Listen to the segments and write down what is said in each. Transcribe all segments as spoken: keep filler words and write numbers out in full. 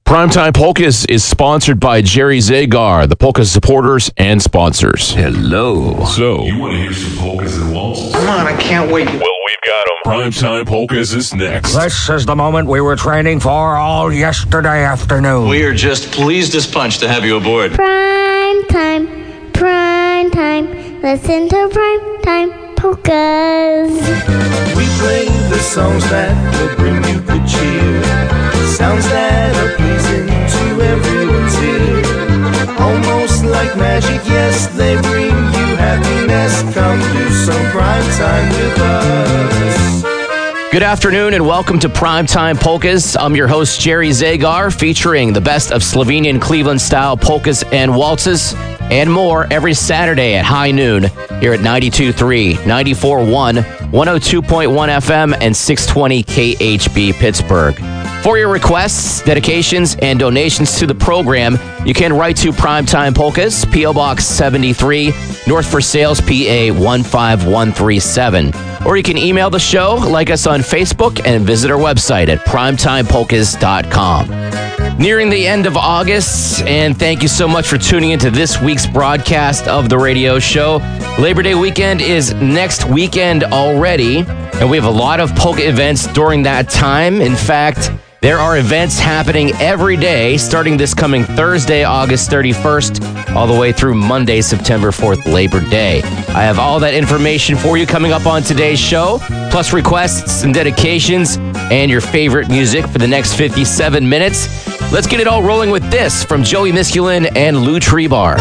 Primetime Polkas is sponsored by Jerry Zagar, the Polka supporters and sponsors. Hello. So, You want to hear some polkas and waltzes? Come on, I can't wait. Well, we've got them. Primetime Polkas is next. This is the moment we were training for all yesterday afternoon. We are just pleased as punch to have you aboard. Prime time, prime time. Listen to prime time polkas. We play the songs that will bring you good cheer. Sounds that are pleasing to everyone's ear. Almost like magic, yes, they bring you happiness. Come do some prime time with us. Good afternoon and welcome to Primetime Polkas. I'm your host, Jerry Zagar, featuring the best of Slovenian Cleveland-style polkas and waltzes and more every Saturday at high noon here at ninety-two point three, ninety-four point one, one oh two point one F M, and six twenty K H B Pittsburgh. For your requests, dedications, and donations to the program, you can write to Primetime Polkas, P O Box seventy-three, North Versailles, P A one five one three seven. Or you can email the show, like us on Facebook, and visit our website at primetime polkas dot com. Nearing the end of August, and thank you so much for tuning into this week's broadcast of the radio show. Labor Day weekend is next weekend already, and we have a lot of polka events during that time. In fact, there are events happening every day, starting this coming Thursday, August thirty-first, all the way through Monday, September fourth, Labor Day. I have all that information for you coming up on today's show, plus requests and dedications and your favorite music for the next fifty-seven minutes. Let's get it all rolling with this from Joey Miskulin and Lou Trebar.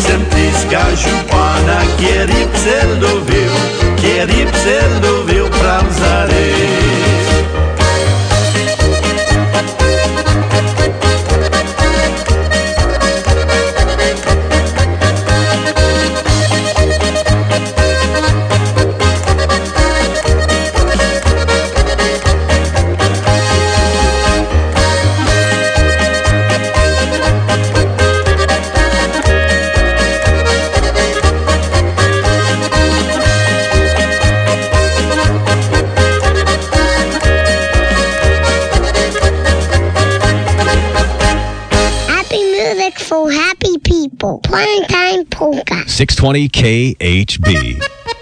sem písca jupana, quieri pserdovil, quieri pserdovil pranzare. For happy people. Primetime Polka. six twenty K H B.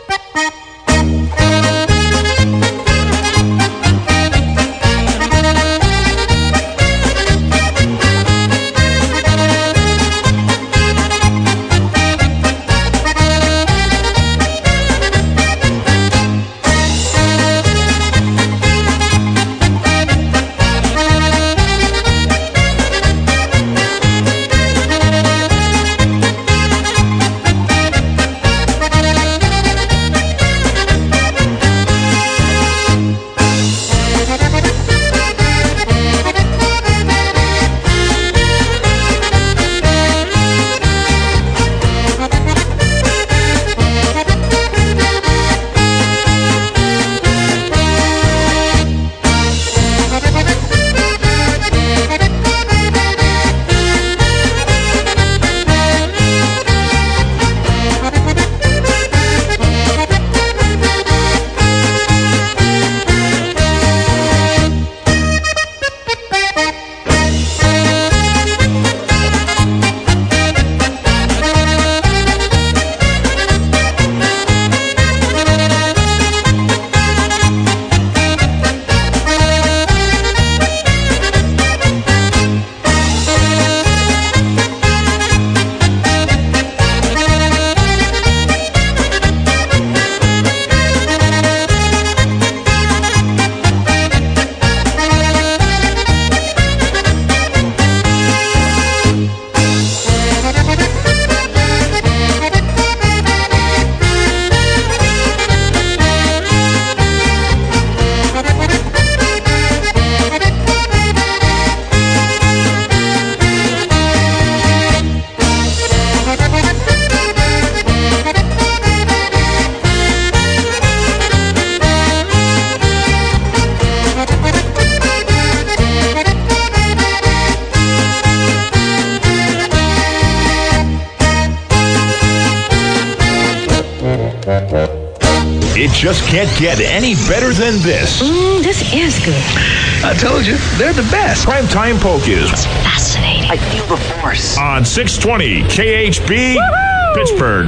It just can't get any better than this. Mm, this is good. I told you, they're the best. Primetime Polkas. It's fascinating. I feel the force. On six twenty K H B, Woo-hoo! Pittsburgh.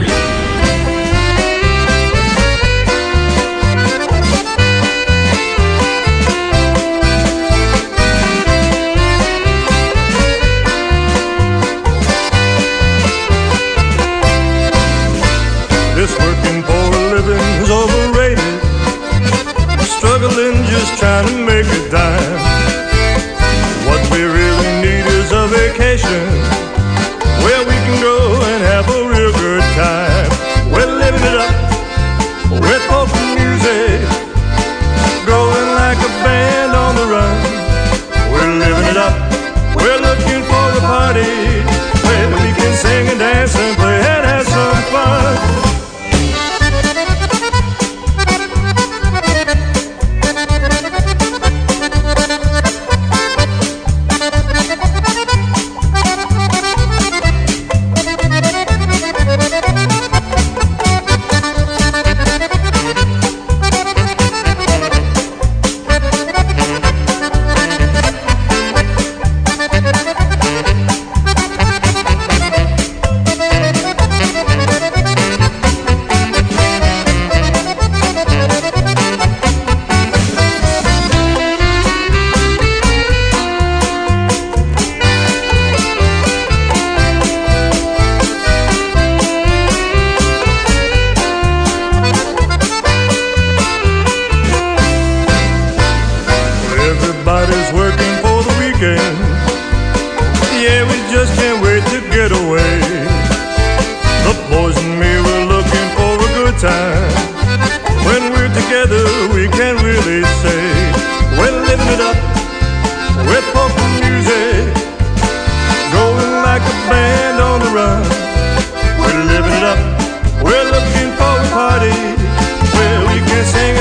This working for a living's overrated. Struggling, just trying to make a dime. What we really need is a vacation where we can go and have a real good time. Well,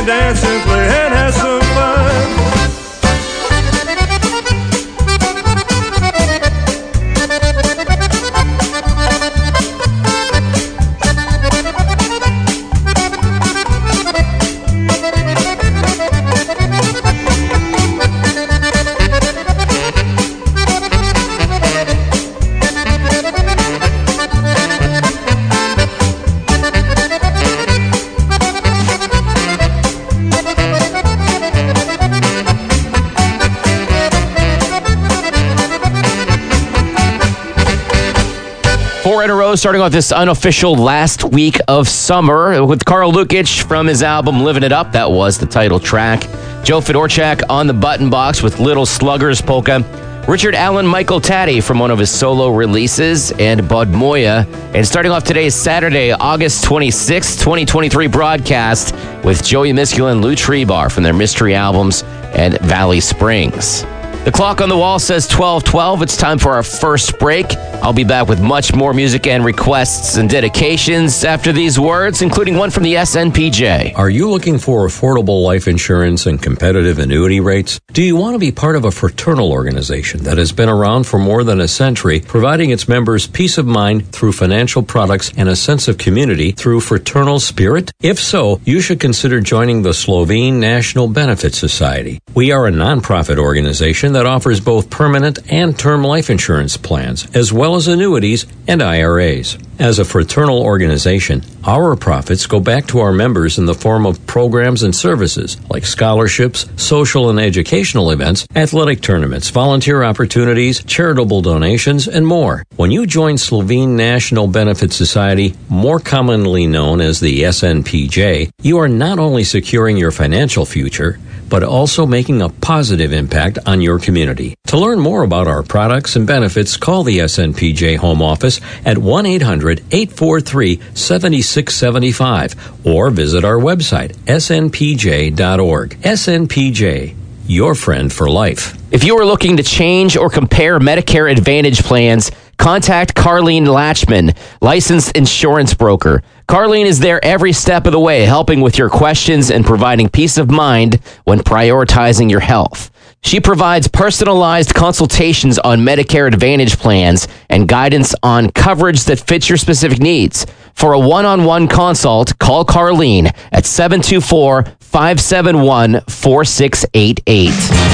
and dance and play and have some fun. Four in a row, starting off this unofficial last week of summer with Carl Lukic from his album Living It Up. That was the title track. Joe Fedorchak on the button box with Little Sluggers Polka. Richard Allen Michael Taddy from one of his solo releases, and Bud Moya. And starting off today's Saturday, August twenty-sixth, twenty twenty-three broadcast with Joey Miscula and Lou Trebar from their mystery albums and Valley Springs. The clock on the wall says twelve twelve. It's time for our first break. I'll be back with much more music and requests and dedications after these words, including one from the S N P J. Are you looking for affordable life insurance and competitive annuity rates? Do you want to be part of a fraternal organization that has been around for more than a century, providing its members peace of mind through financial products and a sense of community through fraternal spirit? If so, you should consider joining the Slovene National Benefit Society. We are a nonprofit organization that offers both permanent and term life insurance plans, as well as annuities and I R As. As a fraternal organization, our profits go back to our members in the form of programs and services like scholarships, social and educational events, athletic tournaments, volunteer opportunities, charitable donations, and more. When you join Slovene National Benefit Society, more commonly known as the S N P J, you are not only securing your financial future, but also making a positive impact on your community. To learn more about our products and benefits, call the S N P J Home Office at one eight hundred, eight four three, seven six seven five or visit our website, s n p j dot org. S N P J, your friend for life. If you are looking to change or compare Medicare Advantage plans, contact Carlene Latchman, licensed insurance broker. Carlene is there every step of the way, helping with your questions and providing peace of mind when prioritizing your health. She provides personalized consultations on Medicare Advantage plans and guidance on coverage that fits your specific needs. For a one-on-one consult, call Carlene at seven two four, five seven one, four six eight eight.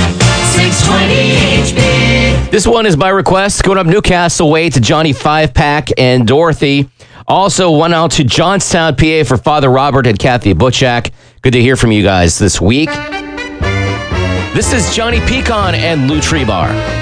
six twenty H B. This one is by request, going up Newcastle way to Johnny Five Pack and Dorothy. Also, one out to Johnstown, P A for Father Robert and Kathy Butchak. Good to hear from you guys this week. This is Johnny Pecan and Lou Trebar.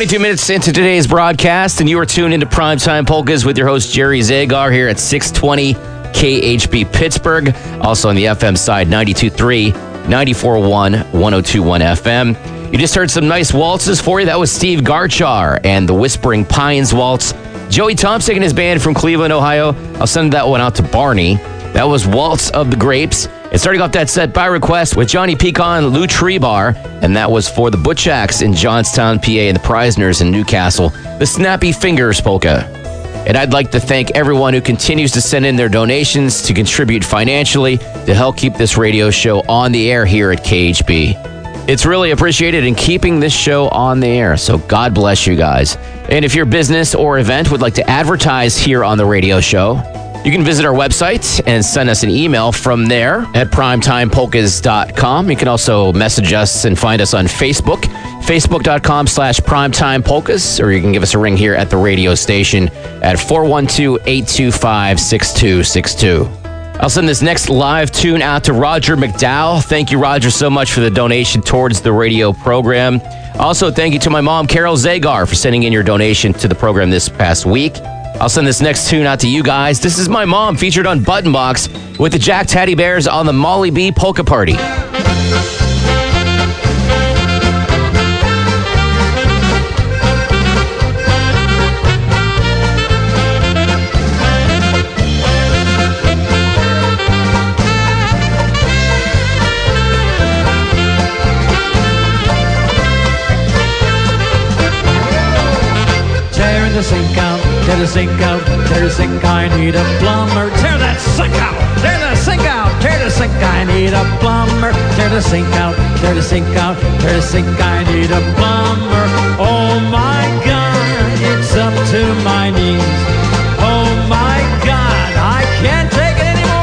twenty-two minutes into today's broadcast, and you are tuned into Primetime Polkas with your host, Jerry Zagar, here at six twenty K H B Pittsburgh. Also on the F M side, ninety-two point three, ninety-four point one, one oh two point one F M. You just heard some nice waltzes for you. That was Steve Garchar and the Whispering Pines Waltz. Joey Thompson and his band from Cleveland, Ohio. I'll send that one out to Barney. That was Waltz of the Grapes. And starting off that set by request with Johnny Pecan, Lou Trebar, and that was for the Butchaks in Johnstown, P A, and the Prisoners in Newcastle, the Snappy Fingers Polka. And I'd like to thank everyone who continues to send in their donations to contribute financially to help keep this radio show on the air here at K H B. It's really appreciated in keeping this show on the air, so God bless you guys. And if your business or event would like to advertise here on the radio show, you can visit our website and send us an email from there at primetime polkas dot com. You can also message us and find us on Facebook, facebook.com slash primetimepolkas, or you can give us a ring here at the radio station at four one two, eight two five, six two six two. I'll send this next live tune out to Roger McDowell. Thank you, Roger, so much for the donation towards the radio program. Also, thank you to my mom, Carol Zagar, for sending in your donation to the program this past week. I'll send this next tune out to you guys. This is my mom, featured on Button Box with the Jack Teddy Bears on the Molly B Polka Party. Tear the sink out, tear the sink out, tear the sink, I need a plumber. Tear that sink out, tear the sink out, tear the sink, I need a plumber. Tear the sink out, tear the sink out, tear the sink, I need a plumber. Oh my God, it's up to my knees. Oh my God, I can't take it anymore.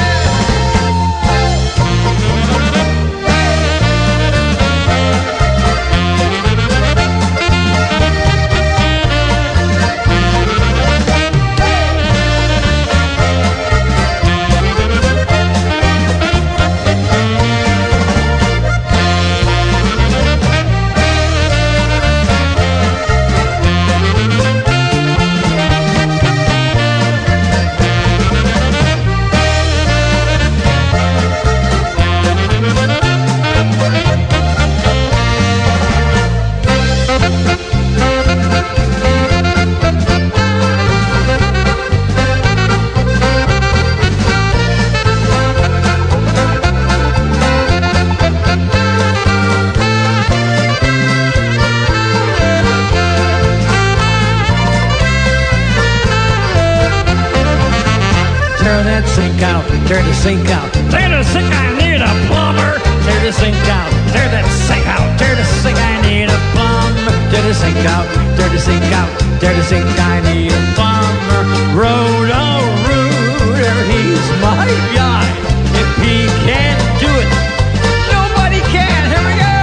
Tear the sink out, tear the sink, I need a plumber. Tear the sink out, tear that sink out, tear the sink, I need a plumber. Tear the sink out, tear the sink out, tear the sink, I need a plumber. Road, oh, Rooter, he's my guy. If he can't do it, nobody can. Here we go.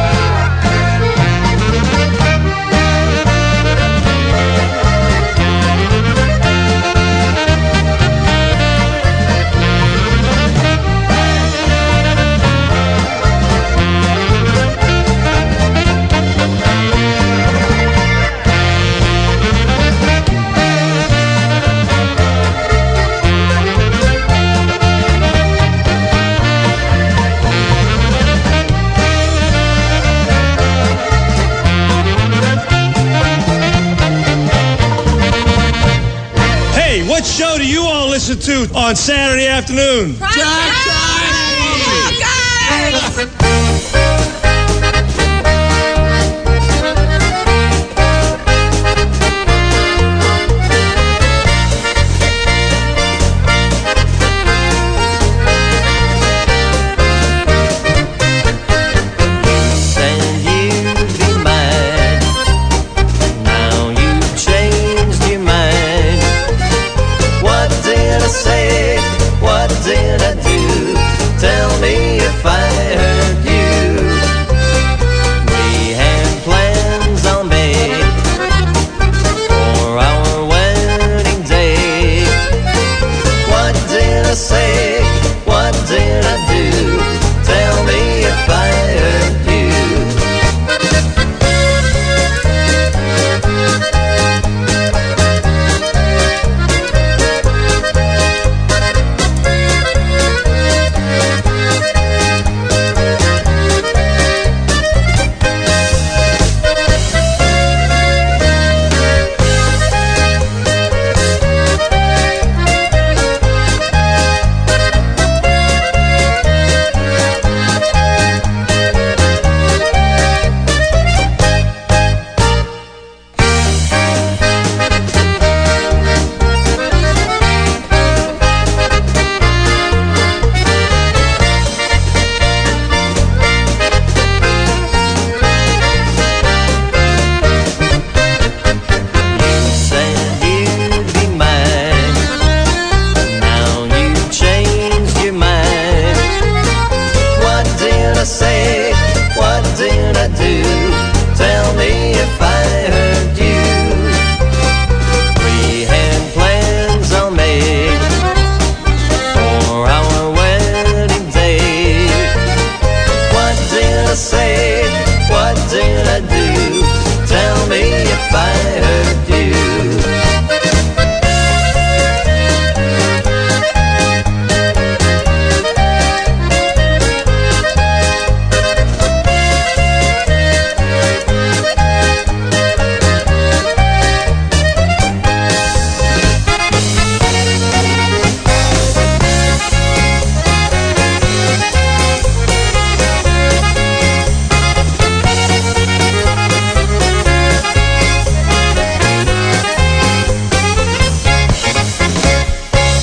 What show do you all listen to on Saturday afternoon? Jack Say, what did I do? Tell me if I hurt you.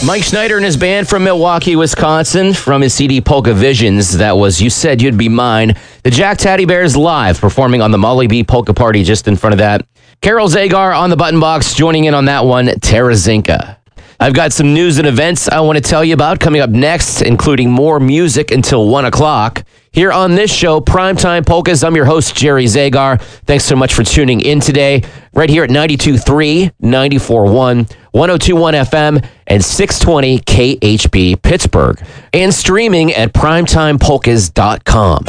Mike Schneider and his band from Milwaukee, Wisconsin, from his C D Polka Visions. That was You Said You'd Be Mine. The Jack Taddy Bears live, performing on the Molly B Polka Party just in front of that. Carol Zagar on the button box, joining in on that one, Tarazinka. I've got some news and events I want to tell you about coming up next, including more music until one o'clock. Here on this show, Primetime Polkas, I'm your host, Jerry Zagar. Thanks so much for tuning in today, right here at ninety-two point three, ninety-four point one, one oh two point one F M, and six twenty K H B Pittsburgh, and streaming at primetime polkas dot com.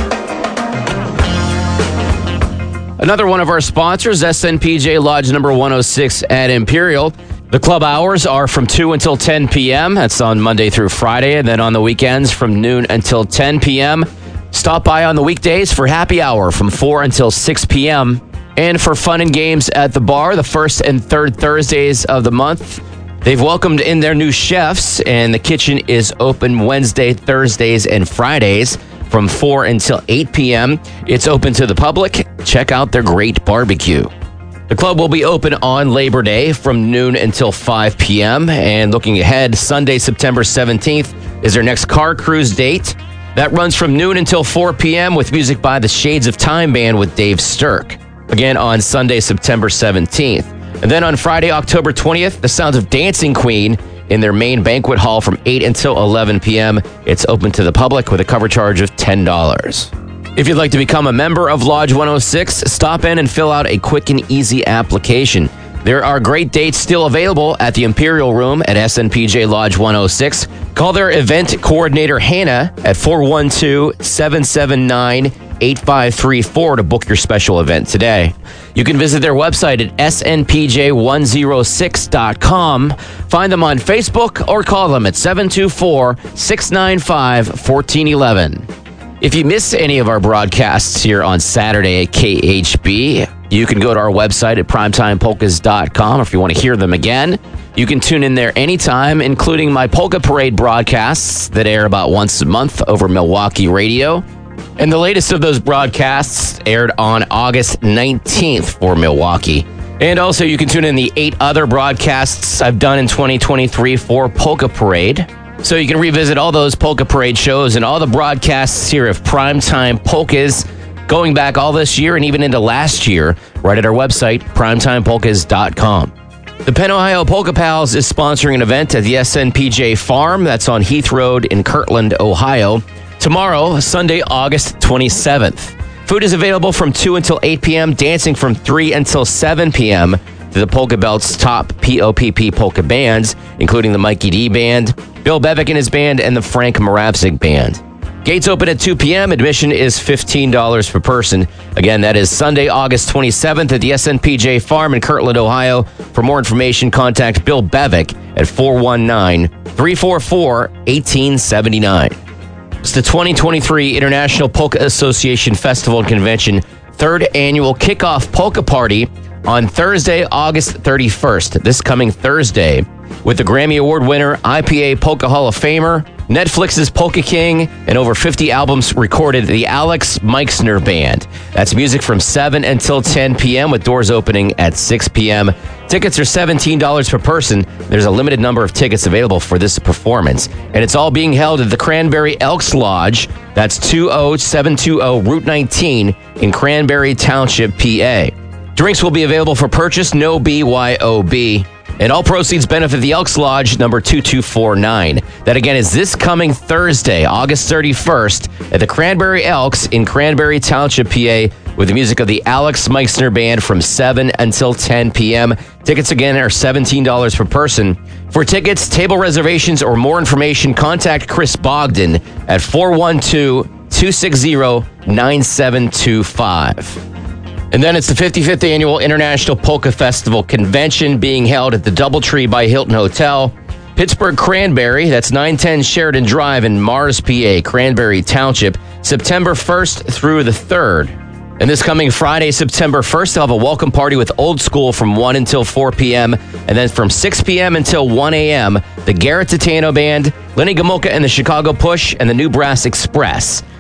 Another one of our sponsors, S N P J Lodge number one oh six at Imperial. The club hours are from two until ten p.m. That's on Monday through Friday, and then on the weekends from noon until ten p.m. Stop by on the weekdays for happy hour from four until six p.m. And for fun and games at the bar, the first and third Thursdays of the month. They've welcomed in their new chefs, and the kitchen is open Wednesday, Thursdays, and Fridays from four until eight p.m. It's open to the public. Check out their great barbecue. The club will be open on Labor Day from noon until five p.m. And looking ahead, Sunday, September seventeenth is their next car cruise date. That runs from noon until four p.m. with music by the Shades of Time Band with Dave Stirk. Again on Sunday, September seventeenth. And then on Friday, October twentieth, the Sounds of Dancing Queen in their main banquet hall from eight until eleven p.m. It's open to the public with a cover charge of ten dollars. If you'd like to become a member of Lodge one oh six, stop in and fill out a quick and easy application. There are great dates still available at the Imperial Room at S N P J Lodge one oh six. Call their event coordinator, Hannah, at four one two, seven seven nine, eight five three four to book your special event today. You can visit their website at S N P J one oh six dot com. Find them on Facebook or call them at seven two four, six nine five, one four one one. If you miss any of our broadcasts here on Saturday at K H B, you can go to our website at primetime polkas dot com. If you want to hear them again, you can tune in there anytime, including my Polka Parade broadcasts that air about once a month over Milwaukee radio. And the latest of those broadcasts aired on August nineteenth for Milwaukee. And also, you can tune in the eight other broadcasts I've done in twenty twenty-three for Polka Parade. So you can revisit all those Polka Parade shows and all the broadcasts here of Primetime Polkas going back all this year and even into last year right at our website, primetime polkas dot com. The Penn Ohio Polka Pals is sponsoring an event at the S N P J Farm. That's on Heath Road in Kirtland, Ohio. Tomorrow, Sunday, August twenty-seventh. Food is available from two until eight p.m., dancing from three until seven p.m. to the Polka Belt's top P O P P polka bands, including the Mikey D Band, Bill Bevick and his band, and the Frank Moravsik Band. Gates open at two p.m. Admission is fifteen dollars per person. Again, that is Sunday, August twenty-seventh at the S N P J Farm in Kirtland, Ohio. For more information, contact Bill Bevick at four one nine, three four four, one eight seven nine. It's the twenty twenty-three International Polka Association Festival and Convention third annual kickoff polka party on Thursday, August thirty-first, this coming Thursday, with the Grammy Award winner, I P A Polka Hall of Famer, Netflix's Polka King, and over fifty albums recorded, the Alex Meixner Band. That's music from seven until ten p.m. with doors opening at six p.m. Tickets are seventeen dollars per person. There's a limited number of tickets available for this performance, and it's all being held at the Cranberry Elks Lodge. That's two oh seven two oh Route nineteen in Cranberry Township, P A. Drinks will be available for purchase, no B Y O B. And all proceeds benefit the Elks Lodge, number two two four nine. That again is this coming Thursday, August thirty-first, at the Cranberry Elks in Cranberry Township, P A, with the music of the Alex Meixner Band from seven until ten p.m. Tickets again are seventeen dollars per person. For tickets, table reservations, or more information, contact Chris Bogdan at four one two, two six zero, nine seven two five. And then it's the fifty-fifth Annual International Polka Festival Convention being held at the Doubletree by Hilton Hotel. Pittsburgh Cranberry, that's nine ten Sheridan Drive in Mars, P A, Cranberry Township, September first through the third. And this coming Friday, September first, they'll have a welcome party with Old School from one until four p.m. And then from six p.m. until one a.m., the Garrett Titano Band, Lenny Gomulka and the Chicago Push, and the New Brass Express.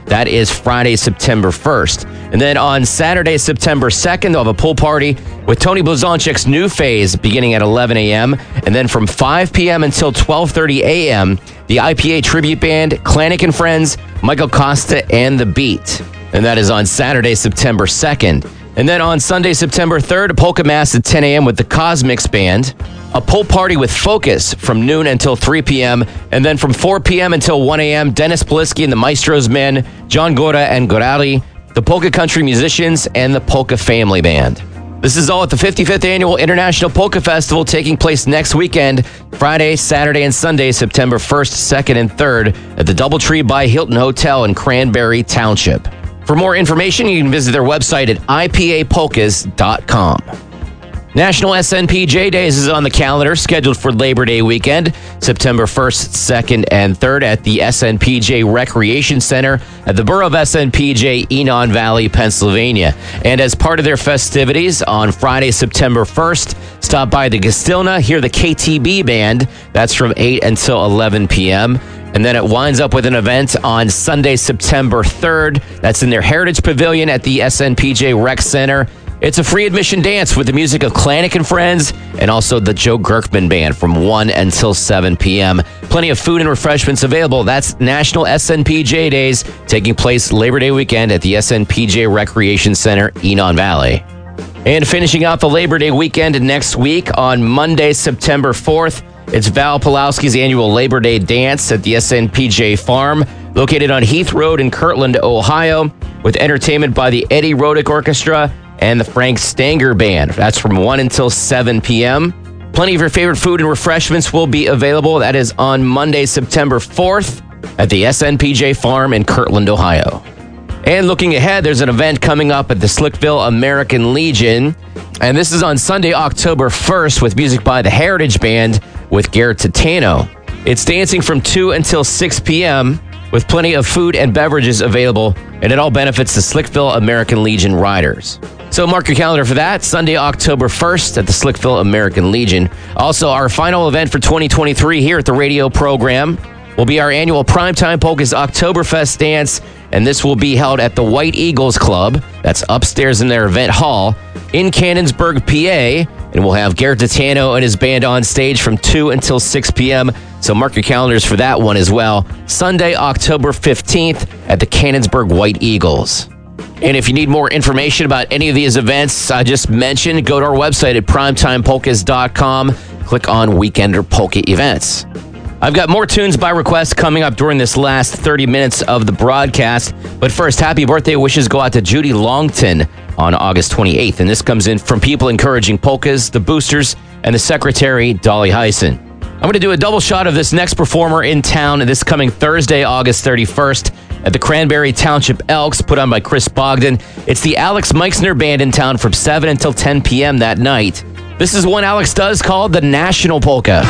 That is Friday, September first. And then on Saturday, September second, they'll have a pool party with Tony Blazonczyk's New Phase beginning at eleven a.m. And then from five p.m. until twelve thirty a.m., the I P A Tribute Band, Klanik and Friends, Michael Costa, and The Beat. And that is on Saturday, September second. And then on Sunday, September third, a polka mass at ten a.m. with the Cosmics Band, a pool party with Focus from noon until three p.m., and then from four p.m. until one a.m., Dennis Polisky and the Maestros Men, John Gora and Gorali, the Polka Country Musicians, and the Polka Family Band. This is all at the fifty-fifth Annual International Polka Festival taking place next weekend, Friday, Saturday, and Sunday, September first, second, and third at the Doubletree by Hilton Hotel in Cranberry Township. For more information, you can visit their website at I P A polkas dot com. National S N P J Days is on the calendar, scheduled for Labor Day weekend, September first, second, and third at the S N P J Recreation Center at the Borough of S N P J, Enon Valley, Pennsylvania. And as part of their festivities, on Friday, September first, stop by the Gastilna, hear the K T B Band. That's from eight until eleven p.m., and then it winds up with an event on Sunday, September third. That's in their Heritage Pavilion at the S N P J Rec Center. It's a free admission dance with the music of Klanik and Friends and also the Joe Gerkman Band from one until seven p.m. Plenty of food and refreshments available. That's National S N P J Days taking place Labor Day weekend at the S N P J Recreation Center, Enon Valley. And finishing out the Labor Day weekend next week on Monday, September fourth, it's Val Pulowski's annual Labor Day dance at the S N P J Farm, located on Heath Road in Kirtland, Ohio, with entertainment by the Eddie Rodick Orchestra and the Frank Stanger Band. That's from one until seven p.m. Plenty of your favorite food and refreshments will be available. That is on Monday, September fourth at the S N P J Farm in Kirtland, Ohio. And looking ahead, there's an event coming up at the Slickville American Legion. And this is on Sunday, October first, with music by the Heritage Band with Garrett Titano. It's dancing from two until six p.m. with plenty of food and beverages available, and it all benefits the Slickville American Legion riders. So mark your calendar for that, Sunday, October first at the Slickville American Legion. Also, our final event for twenty twenty-three here at the radio program will be our annual Primetime Polkas Oktoberfest dance, and this will be held at the White Eagles Club. That's upstairs in their event hall in Cannonsburg, P A, and we'll have Garrett Titano and his band on stage from two until six p.m., so mark your calendars for that one as well. Sunday, October fifteenth at the Cannonsburg White Eagles. And if you need more information about any of these events I just mentioned, go to our website at primetime polkas dot com. Click on Weekender Polka Events. I've got more tunes by request coming up during this last thirty minutes of the broadcast. But first, happy birthday wishes go out to Judy Longton on August twenty-eighth. And this comes in from people encouraging polkas, the Boosters, and the secretary, Dolly Heisen. I'm going to do a double shot of this next performer in town this coming Thursday, August thirty-first, at the Cranberry Township Elks, put on by Chris Bogdan. It's the Alex Meixner Band in town from seven until ten p.m. that night. This is one Alex does called the National Polka.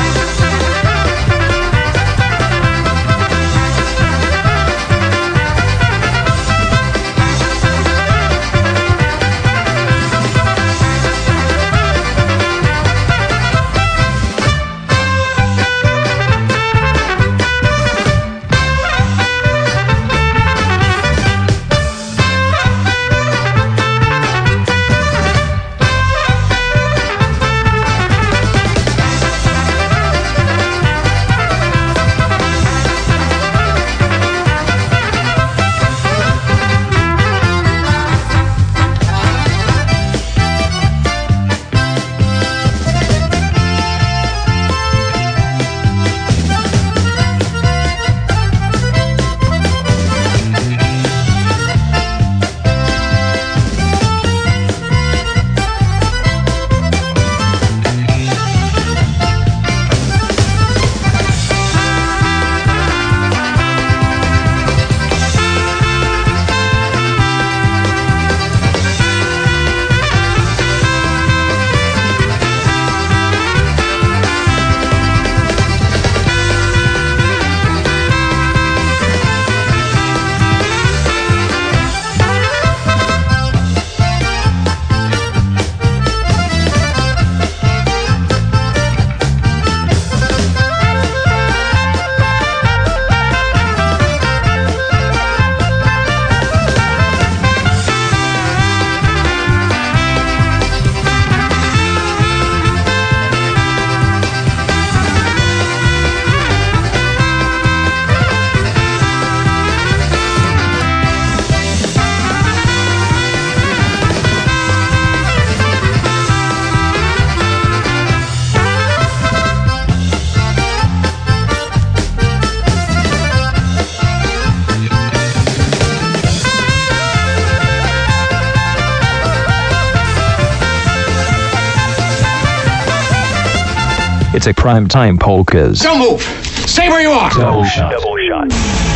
It's a Primetime Polkas. Don't move. Stay where you are. Double shot. Double shot.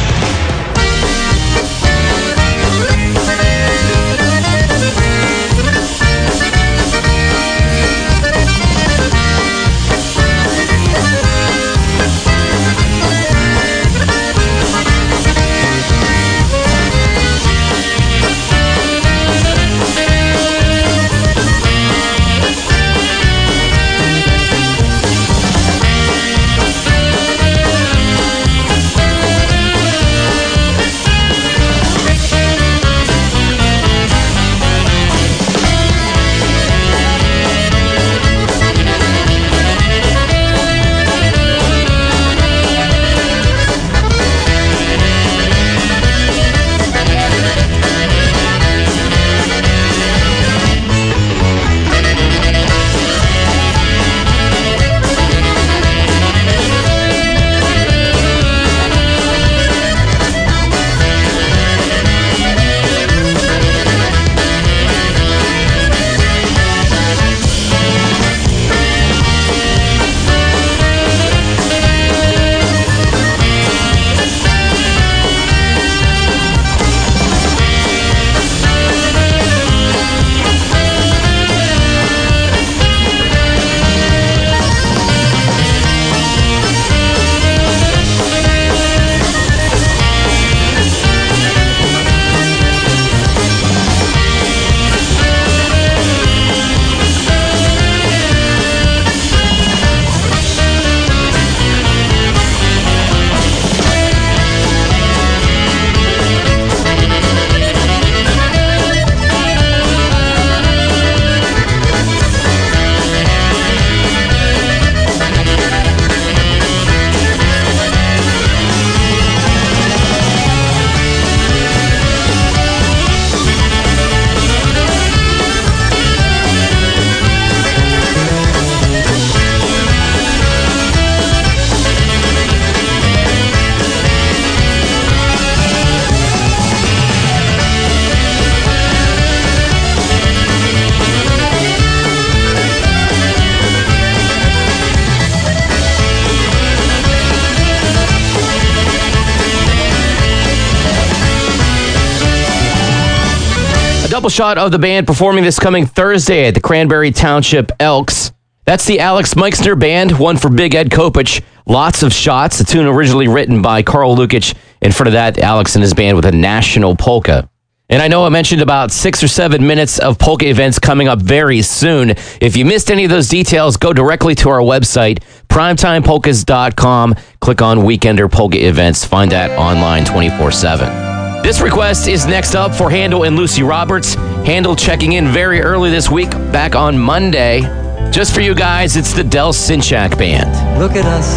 Double shot of the band performing this coming Thursday at the Cranberry Township Elks. That's the Alex Meixner Band, one for Big Ed Kopich. Lots of Shots, a tune originally written by Carl Lukic. In front of that, Alex and his band with a national polka. And I know I mentioned about six or seven minutes of polka events coming up very soon. If you missed any of those details, go directly to our website, primetime polkas dot com. Click on Weekender Polka Events. Find that online twenty-four seven. This request is next up for Handel and Lucy Roberts. Handel checking in very early this week, back on Monday. Just for you guys, it's the Del Sinchak Band. Look at us.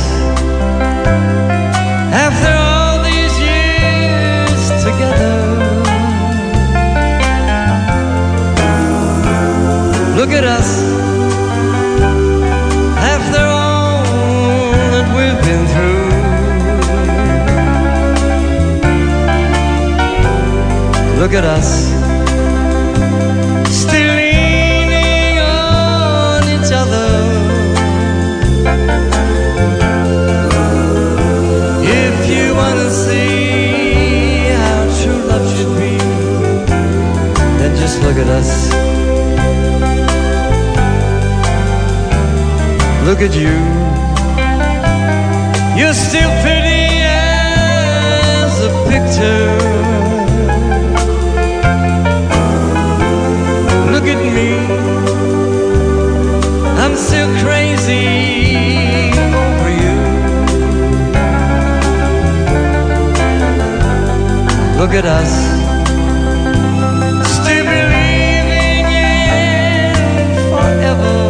After all these years together. Look at us. After all that we've been through. Look at us, still leaning on each other. If you want to see how true love should be, then just look at us. Look at you. You're still pretty as a picture. Look at me, I'm still crazy over you. Look at us, still believing in forever.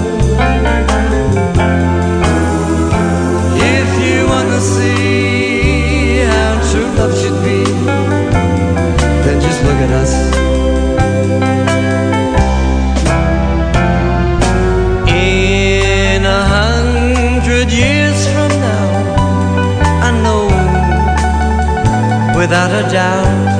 If you want to see how true love should be, then just look at us. Years from now, I know without a doubt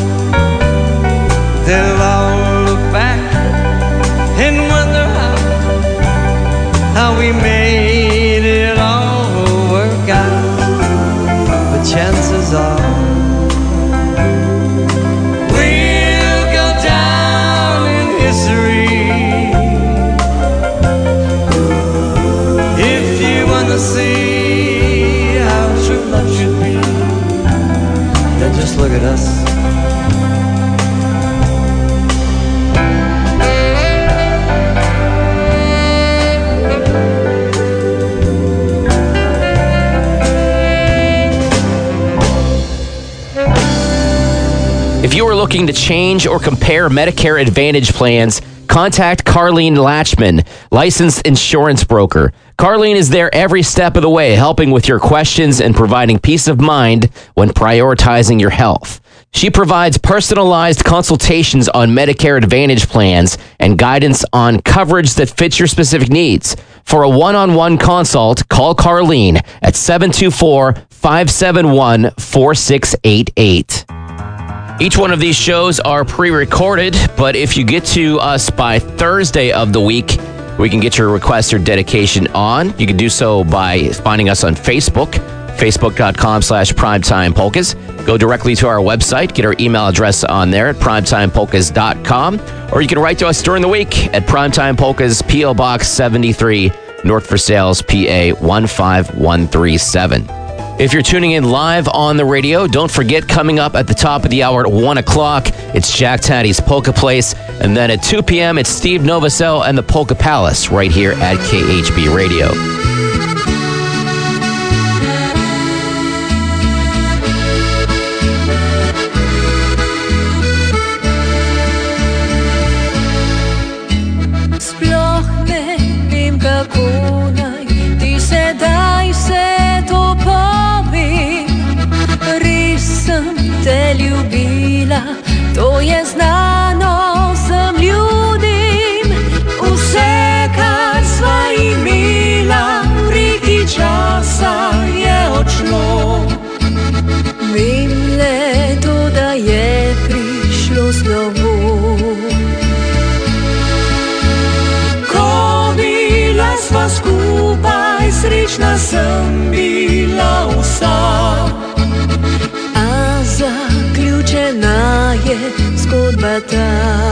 they'll all look back and wonder how how we made at us. If you are looking to change or compare Medicare Advantage plans, contact Carlene Latchman, licensed insurance broker. Carlene is there every step of the way, helping with your questions and providing peace of mind when prioritizing your health. She provides personalized consultations on Medicare Advantage plans and guidance on coverage that fits your specific needs. For a one-on-one consult, call Carlene at seven two four, five seven one, four six eight eight. Each one of these shows are pre-recorded, but if you get to us by Thursday of the week, we can get your request or dedication on. You can do so by finding us on Facebook, facebook.com slash primetimepolkas. Go directly to our website, get our email address on there at primetimepolkas dot com, or you can write to us during the week at Primetime Polkas, P O Box seventy-three, North Versailles, P A one five one three seven. If you're tuning in live on the radio, don't forget, coming up at the top of the hour at one o'clock, it's Jack Taddy's Polka Place. And then at two p.m., it's Steve Novosel and the Polka Palace right here at K H B Radio. To je znano sem ljudim, vse kar sva imela, preki časa je odšlo. Vem le to, da je prišlo slovo. Ko bila sva skupaj, srečna sem bila vsa. Zaključena je zgodba ta.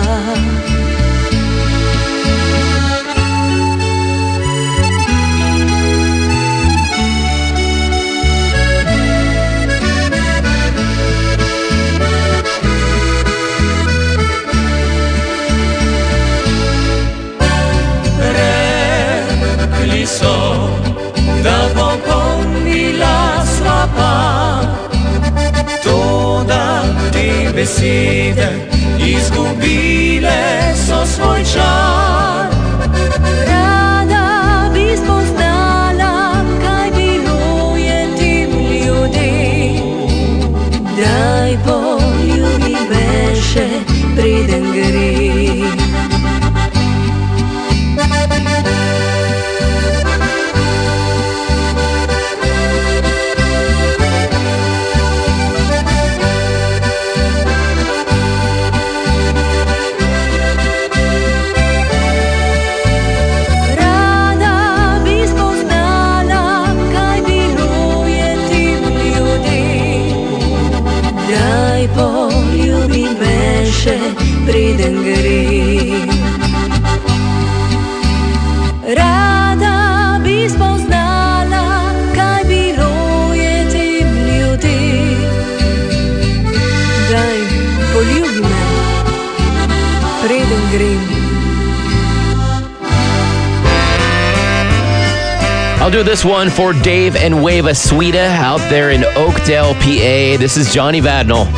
Rekli so, da bo pomila sva pa, te besede izgubile so svoj čar. Rada bi spoznala, kaj bilo je tim ljudem. Daj poljubi me še, preden grem. Preden grem. Rada bi spoznala, kaj bilo je tem ljudem. Daj, poljubi me, preden grem. I'll do this one for Dave and Wava Sweda out there in Oakdale, P A. This is Johnny Vadnal.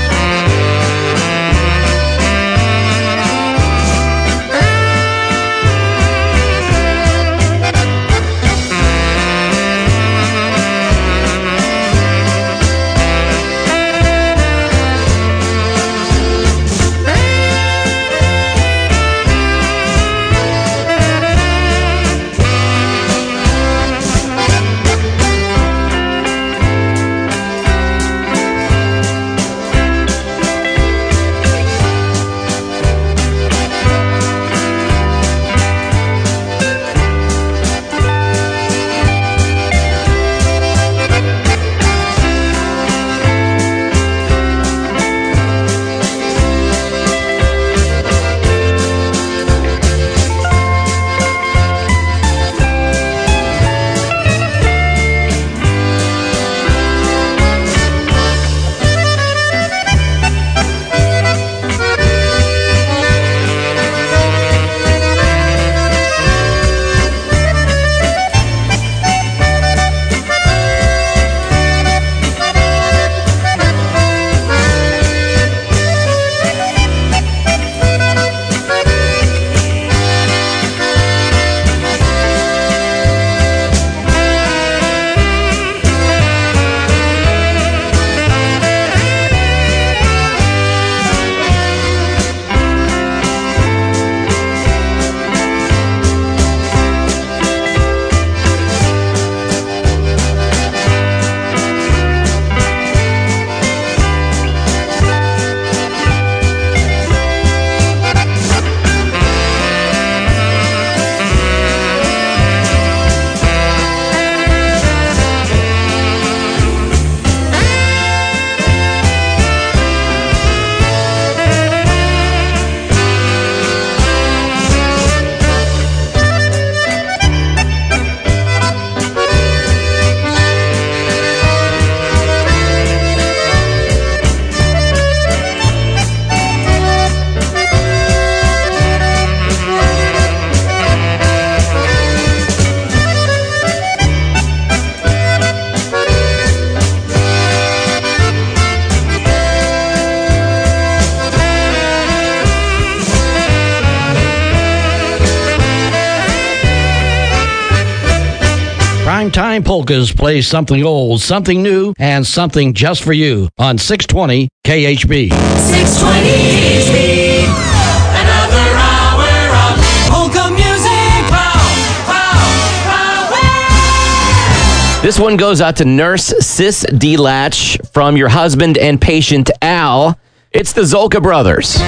Primetime Polkas plays something old, something new, and something just for you on six twenty K H B. six twenty K H B. Another hour of polka music. Pow, pow, pow. This one goes out to Nurse Sis D. Latch from your husband and patient Al. It's the Zolka Brothers.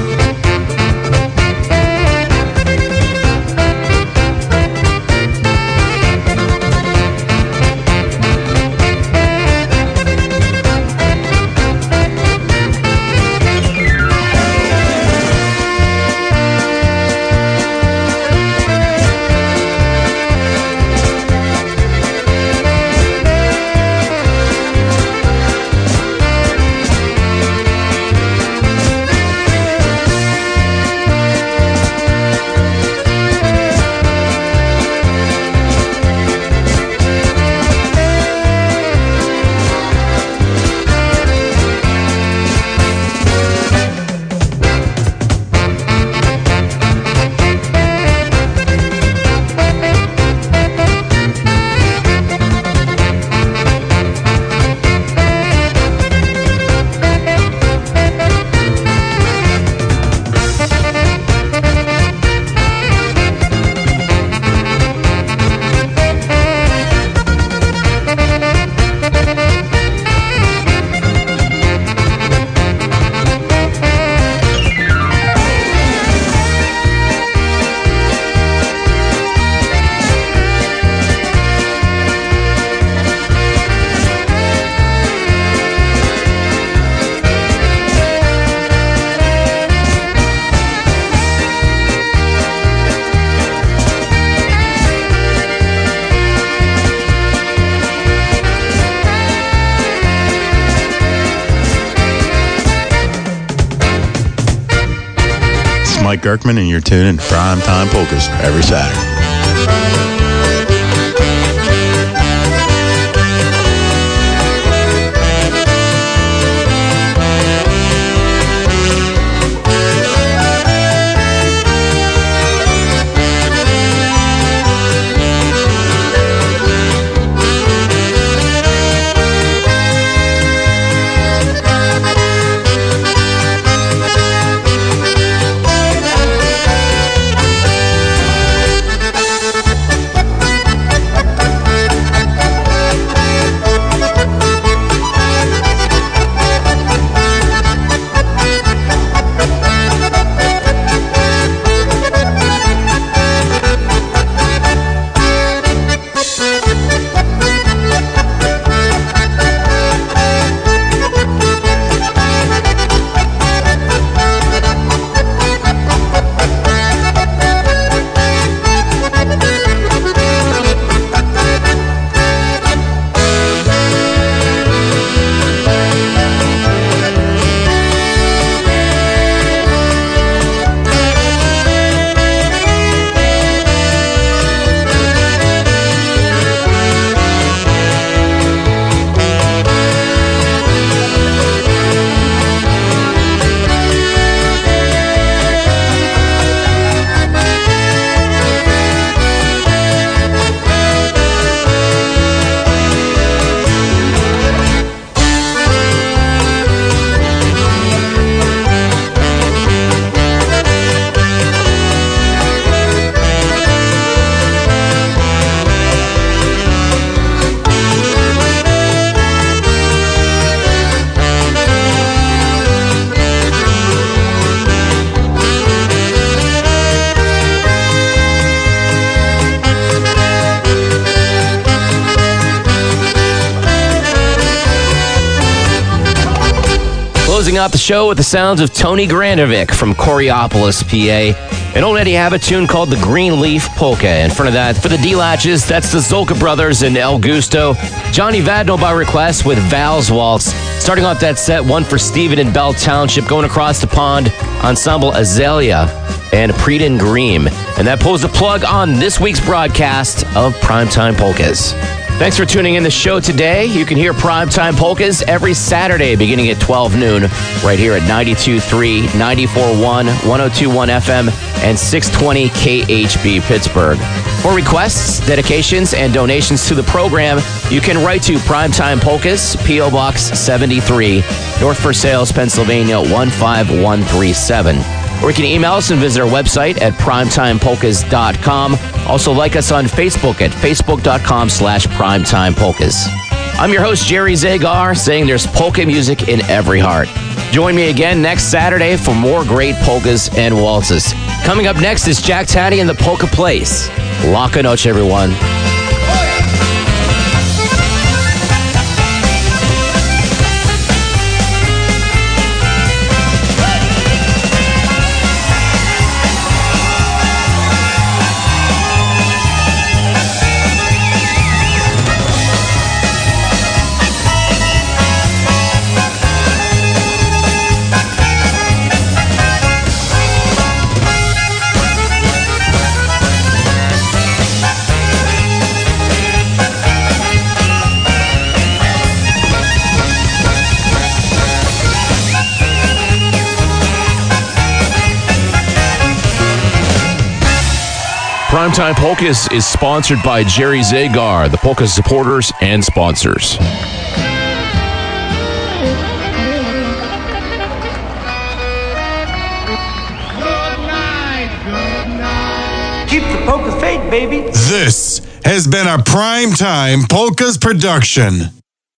Mike Gerkman, and you're tuning to Primetime Polkas every Saturday. Closing out the show with the sounds of Tony Grandovic from Coriopolis, P A. And old Eddie have a tune called the Green Leaf Polka. In front of that, for the D-Latches, that's the Zolka Brothers and El Gusto. Johnny Vadno by request with Val's Waltz. Starting off that set, one for Stephen in Bell Township, going across the pond, Ensemble Azalea and Preden Green. And that pulls the plug on this week's broadcast of Primetime Polkas. Thanks for tuning in the show today. You can hear Primetime Polkas every Saturday beginning at twelve noon right here at ninety-two point three, ninety-four point one, one oh two point one F M, and six twenty K H B Pittsburgh. For requests, dedications, and donations to the program, you can write to Primetime Polkas, P O. Box seventy-three, North Versailles, Pennsylvania one five one three seven. Or you can email us and visit our website at primetime polkas dot com. Also like us on Facebook at facebook.com slash primetimepolkas. I'm your host, Jerry Zagar, saying there's polka music in every heart. Join me again next Saturday for more great polkas and waltzes. Coming up next is Jack Taddy and the Polka Place. Laka noche, everyone. Primetime Polkas is sponsored by Jerry Zagar, the Polka supporters and sponsors. Good night, good night. Keep the polka faith, baby. This has been a Primetime Polkas production.